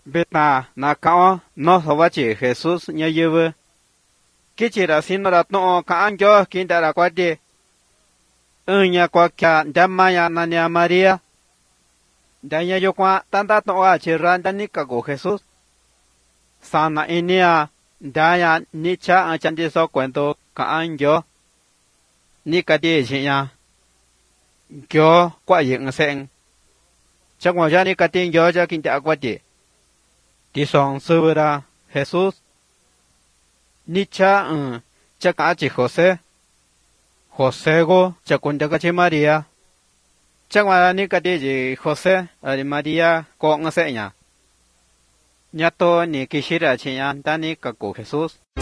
Beta na cao no hova chỉ Jesus nhà yêu. Cái chỉ là xin nó no cả anh cho kinh đã là qua đi. Nhà qua kia Maya na nhà Maria. Đã nhà yo qua tanta no chỉ ran đan nika go Jesus. Sana inia đã nhà ni cha anh chẳng đi so cuento cả anh cho. Nika đi chỉ nhà. Cho qua những sen. Chắc ngoài ra nika tin cho kinh đã qua đi. Đi xong sư ra Jesus. Ni cha cha cả chỉ Jose. Jose go cha con cha cái Maria. Chắc mà ni cái gì Jose ở Maria có ngã sẽ nhá. Nhà tôi ni cái gì ra chỉ nhá ta ni cái của Jesus.